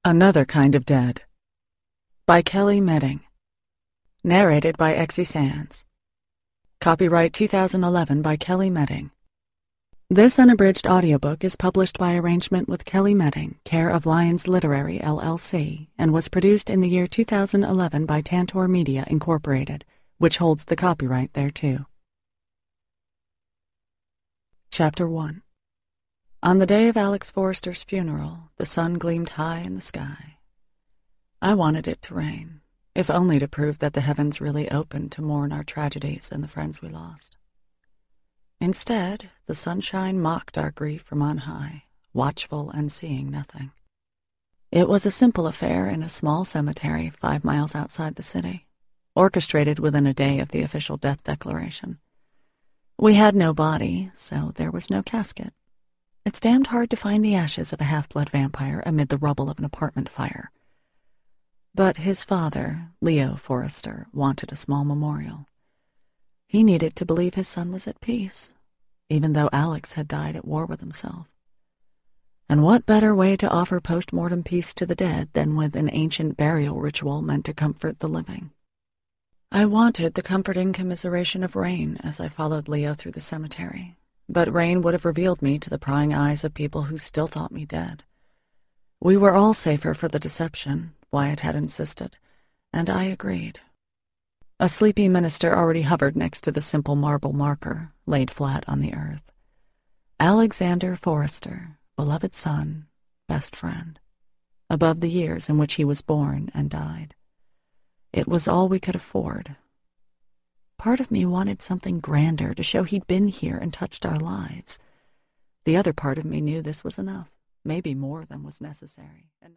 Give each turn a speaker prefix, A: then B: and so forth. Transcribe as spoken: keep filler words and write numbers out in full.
A: Another Kind of Dead by Kelly Medding. Narrated by Exie Sands. Copyright two thousand eleven by Kelly Medding. This unabridged audiobook is published by arrangement with Kelly Medding, care of Lyons Literary, L L C, and was produced in the year two thousand eleven by Tantor Media, Incorporated, which holds the copyright thereto. Chapter one. On the day of Alex Forrester's funeral, the sun gleamed high in the sky. I wanted it to rain, if only to prove that the heavens really opened to mourn our tragedies and the friends we lost. Instead, the sunshine mocked our grief from on high, watchful and seeing nothing. It was a simple affair in a small cemetery five miles outside the city, orchestrated within a day of the official death declaration. We had no body, so there was no casket. It's damned hard to find the ashes of a half-blood vampire amid the rubble of an apartment fire. But his father, Leo Forrester, wanted a small memorial. He needed to believe his son was at peace, even though Alex had died at war with himself. And what better way to offer post-mortem peace to the dead than with an ancient burial ritual meant to comfort the living? I wanted the comforting commiseration of Rain as I followed Leo through the cemetery. But Rain would have revealed me to the prying eyes of people who still thought me dead. We were all safer for the deception, Wyatt had insisted, and I agreed. A sleepy minister already hovered next to the simple marble marker, laid flat on the earth. Alexander Forrester, beloved son, best friend, above the years in which he was born and died. It was all we could afford. Part of me wanted something grander to show he'd been here and touched our lives. The other part of me knew this was enough, maybe more than was necessary. And